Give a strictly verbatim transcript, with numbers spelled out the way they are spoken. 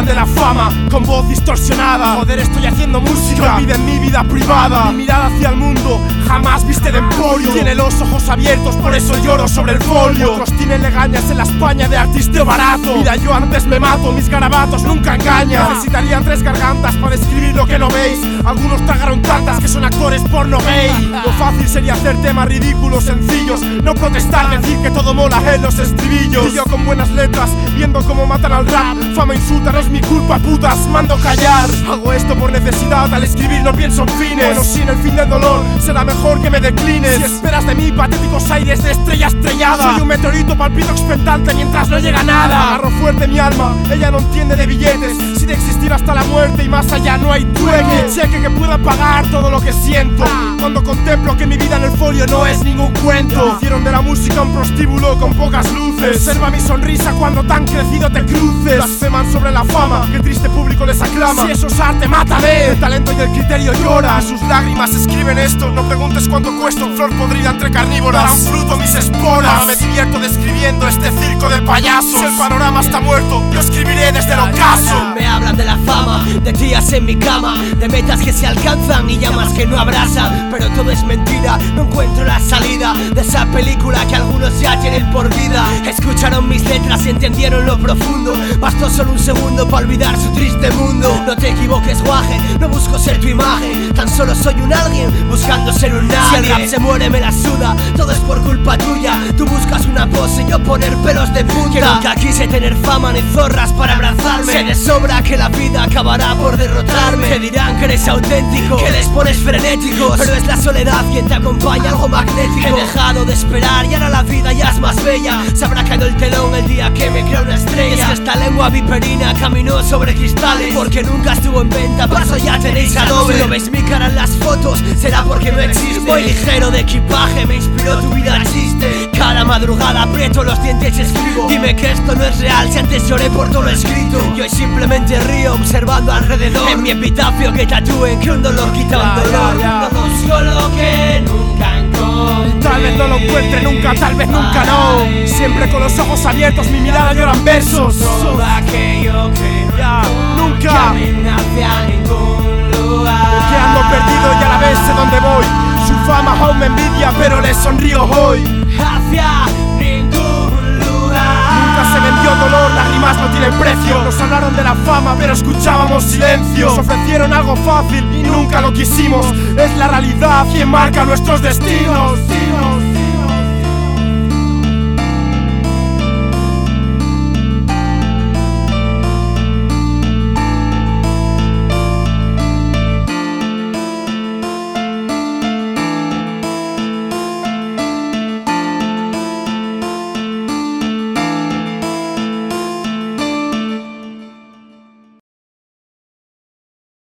de la fama con voz distorsionada. Joder, estoy haciendo música que olviden mi vida privada. Mi mirada hacia el mundo jamás viste de emporio. Tiene los ojos abiertos, por eso lloro sobre el folio. Otros tienen legañas en la España de artisteo barato. Mira, yo antes me mato, mis garabatos nunca engañan. Necesitaría tres gargantas para describir lo que no veis. Algunos tragaron tantas que son actores porno gay. Lo fácil sería hacer temas ridículos, sencillos, no protestar, decir que todo mola en los estribillos. Y yo con buenas letras, viendo cómo matan al rap. Fama insulta, no es mi culpa, putas, mando callar. Hago esto por necesidad, al escribir no pienso en fines. Bueno, si en el fin del dolor será mejor que me declines. Si esperas de mí patéticos aires de estrella estrellada, soy un meteorito palpito expectante mientras no llega nada. Agarro fuerte mi alma, ella no entiende de billetes. Si de existir hasta la muerte y más allá no hay trueque, cheque que pueda pagar todo lo que siento. Cuando contemplo que mi vida en el folio no es ningún cuento. Hicieron de la música un prostíbulo con pocas luces. Observa mi sonrisa cuando tan crecido te cruces. Blasfeman sobre la fama, que triste público les aclama. Si eso es arte, mátame. El talento y el criterio lloran. Sus lágrimas escriben esto. No preguntes cuánto cuesta un flor podrida entre carnívoras. Darán fruto mis esporas. Ahora me divierto describiendo este circo de payasos. Si el panorama está muerto, yo escribiré desde el ocaso. Me hablan de la fama, de tías en mi cama, de metas que se alcanzan y llamas que no abrazan. Pero todo es mentira, no encuentro la salida de esa película que algunos ya tienen por vida. Escucharon mis letras y entendieron lo profundo. Bastó solo un segundo para olvidar su triste mundo. No te equivoques, guaje, no busco ser tu imagen. Tan solo soy un alguien buscando ser un nadie. Si el rap se muere me la suda, todo es por culpa tuya. Tú buscas una pose y yo poner pelos de punta. Que nunca quise tener fama ni zorras para abrazarme. Sé de sobra que la vida acabará por derrotarme. Te dirán que eres auténtico, que les pones frenéticos, pero es la soledad quien te acompaña, algo magnético. He dejado de esperar y ahora la vida ya es más bella. Se habrá caído el telón el día que me creo una estrella. Y es que esta lengua viperina caminó sobre cristales, porque nunca estuvo en venta, por eso ya tenéis a doble. Si no ves mi cara en las fotos, será porque no existe. Voy ligero de equipaje, me inspiró tu vida el chiste. Cada madrugada aprieto los dientes y escribo. Dime que esto no es real, si antes lloré por todo lo escrito. Y hoy simplemente río observando alrededor. En mi epitafio que tatúen que un dolor quita un dolor. No busco lo que nunca encontré. Tal vez no lo encuentre nunca, tal vez nunca no. Siempre con los ojos abiertos, mi mirada lloran versos. Todo aquello que no yeah, nunca camina hacia ningún lugar. Porque ando perdido y a la vez sé dónde voy. Su fama aún me envidia, pero le sonrío hoy. Hacia ningún lugar. Nunca se vendió dolor, las rimas no tienen precio. Nos hablaron de la fama, pero escuchábamos silencio. Nos ofrecieron algo fácil y nunca lo quisimos. Es la realidad quien marca nuestros destinos.